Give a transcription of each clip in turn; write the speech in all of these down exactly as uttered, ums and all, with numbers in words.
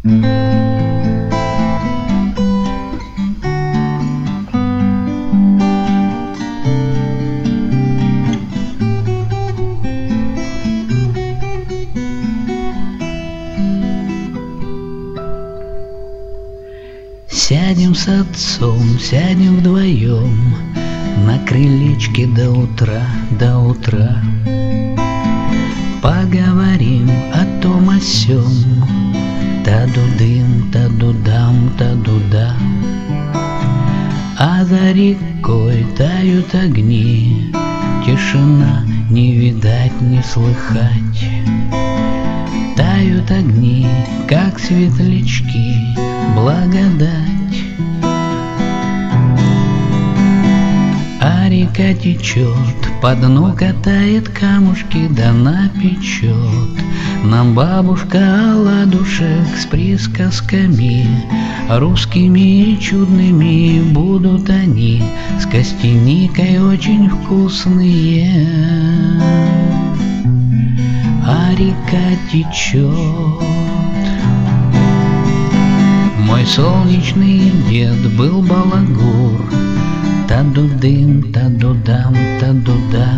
Сядем с отцом, сядем вдвоем на крылечке до утра, до утра. Поговорим о том о сём, та-ду-дым, та-ду-дам, та-ду-да. А за рекой тают огни, тишина не видать, не слыхать. Тают огни, как светлячки, благодать. А река течет, по дну катает камушки, да напечет нам бабушка оладушек с присказками. Русскими и чудными будут они, с костяникой очень вкусные. А река течет. Мой солнечный дед был балагур, та-ду-дым, та-ду-дам, та-ду-да.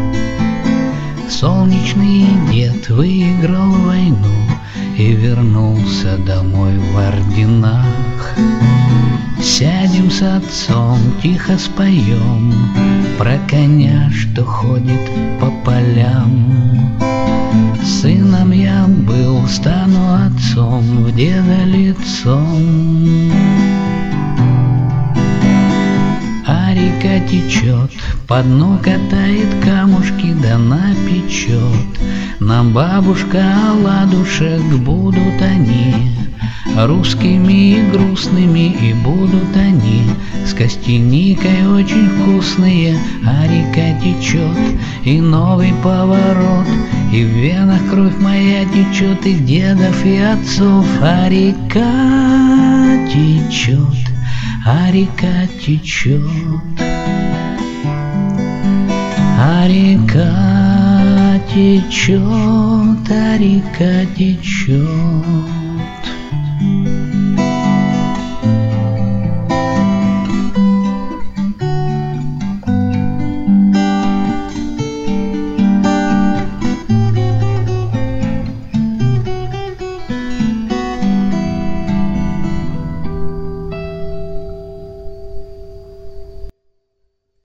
Солнечный дед выиграл войну и вернулся домой в орденах. Сядем с отцом, тихо споем про коня, что ходит по полям. Сыном я был, стану отцом, в деда лицом. А река течет, по дну катает камушки, да напечет нам бабушка оладушек. Будут они русскими и грустными, и будут они с костяникой очень вкусные. А река течет, и новый поворот, и в венах кровь моя течет, и дедов, и отцов. А река течет, а река течет, а река течет, а река течет.